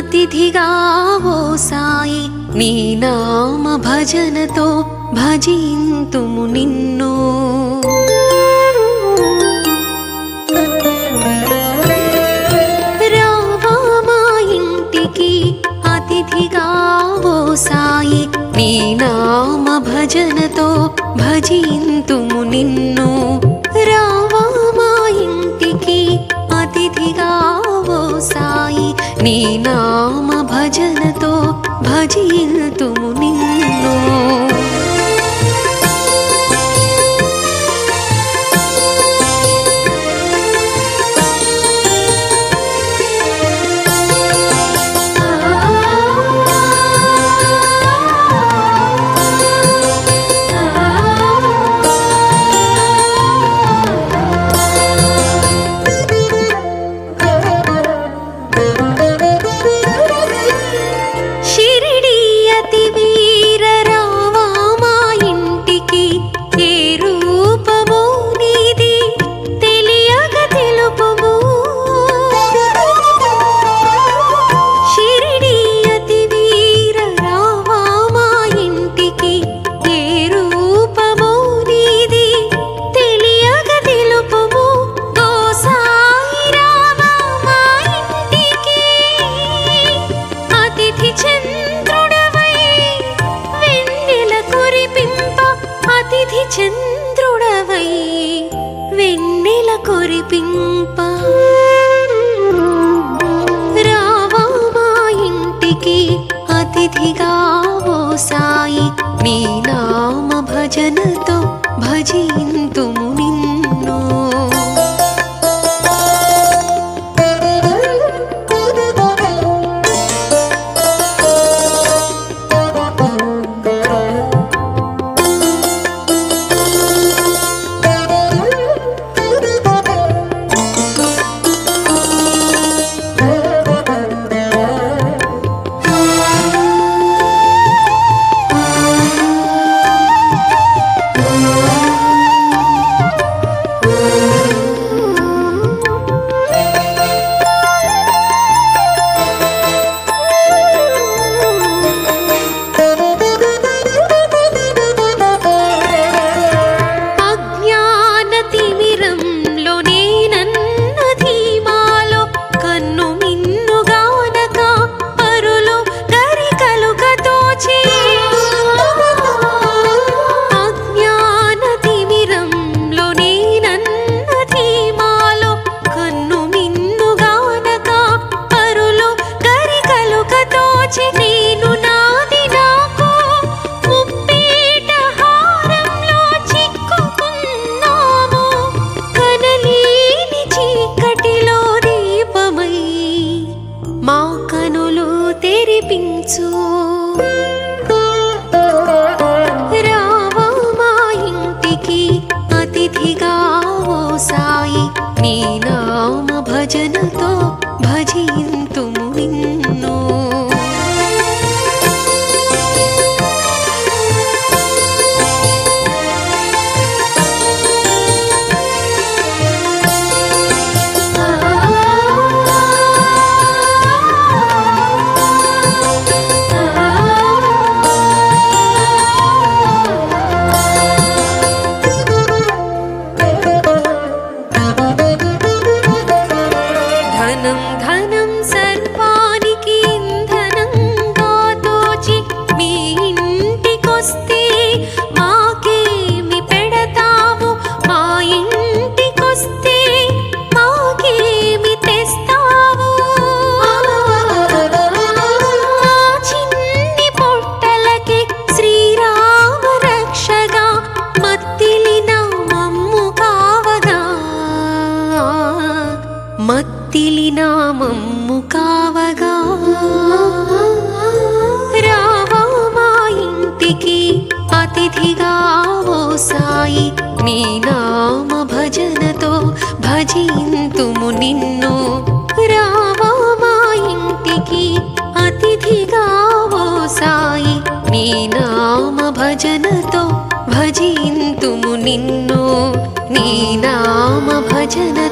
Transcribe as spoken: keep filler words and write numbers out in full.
అతిథిగా ఓ సాయి నీ నామ భజనతో భజింతుము నిన్ను. రావా మా ఇంటికి అతిథిగా ఓ సాయి నీ నామ భజనతో భజింతుము నిన్ను. రావా మా ఇంటికి అతిథిగా ఓ సాయి నీ నామ భజనతో భజింతుము నిన్ను. చంద్రుడవై వెన్నెల కురిపింప రావా మా ఇంటికి అతిథిగా ఓ సాయి నీ నామ భజనతో భజింతుము నిన్ను. రావా మా ఇంటికి అతిథిగా ఓ సాయి నీ నామ భజనతో భజింతుము నిన్ను. ధనం ధనం సర్వానికి ఇంధనంగా తోచి మీ ఇంటికొస్తే మాకేమి పెడతావు, మా ఇంటికొస్తే మాకేమి తెస్తావు. చిన్ని పొట్టలకి శ్రీరామ రక్షగా మత్తిలిన మమ్ము కావగా మత్తిలిన మమ్ము కావగా. రావా మా ఇంటికి అతిథిగా ఓ సాయి నీ నామ భజనతో భజింతుము నిన్ను. రావా మా ఇంటికి అతిథిగా ఓ సాయి నీ నామ భజనతో భజింతుము నిన్ను. నీ నామ భజన